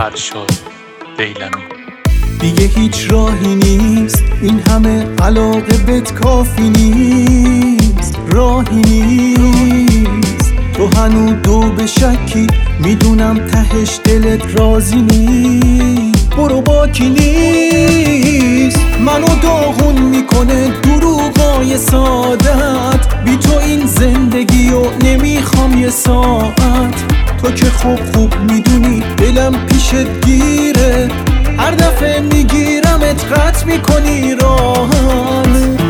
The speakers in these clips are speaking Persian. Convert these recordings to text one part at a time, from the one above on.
فرشاد دیلمی. دیگه هیچ راهی نیست، این همه علاقه بهت کافی نیست، راهی نیست. تو هنو دو به شکی، میدونم تهش دلت راضی نیست. برو باکی نیست، منو داغون میکنه دروغای سادت. بی تو این زندگی و نمیخوام یه ساعت. تو که خوب میدونی دلم پیشت گیره، هر دفعه میگیرمت قطع میکنی راحت.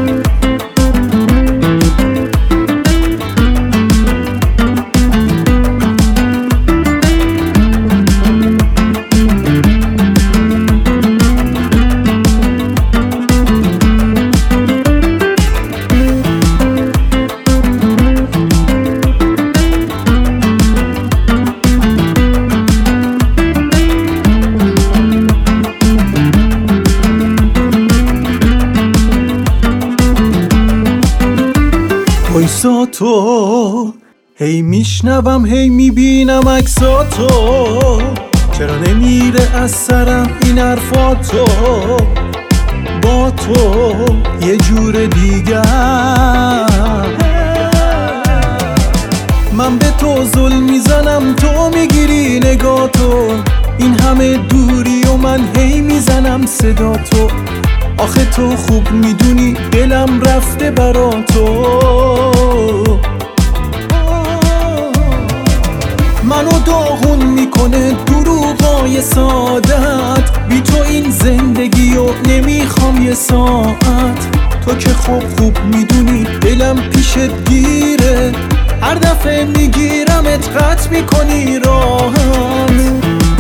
وایساتو هی میشنوم هی میبینم عکساتو، چرا نمیره از سرم این حرفاتو؟ با تو یه جور دیگر، من به تو ظلم میزنم تو میگیری نگاتو. این همه دوری و من هی میزنم صداتو. آخه تو خوب میدونی دلم رفته برا تو. منو داغون میکنه دروغای سادت. بی تو این زندگی و نمیخوام یه ساعت. تو که خوب میدونی دلم پیشت گیره، هر دفعه میگیرمت قطع میکنی راحت.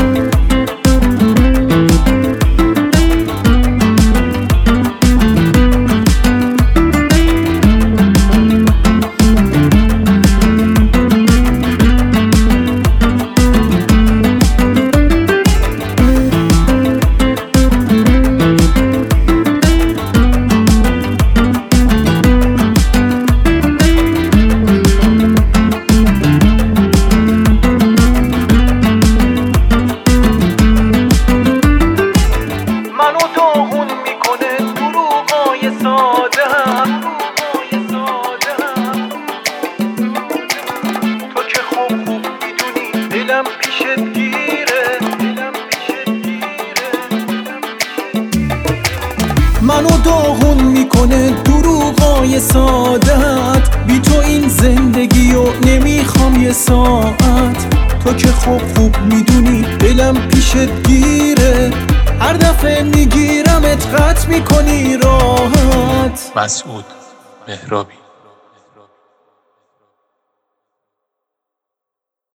تو که خوب میدونی دلم پیشت گیره، منو داغون میکنه دروغای سادت. بی تو این زندگی و نمیخوام یه ساعت. تو که خوب میدونی دلم پیشت گیره، هر دفعه میگیرمت قطع میکنی راحت. مسعود مهرابی.